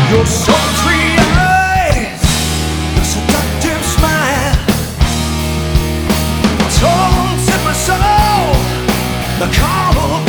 Your sultry eyes, the seductive smile, taunted my soul, the call of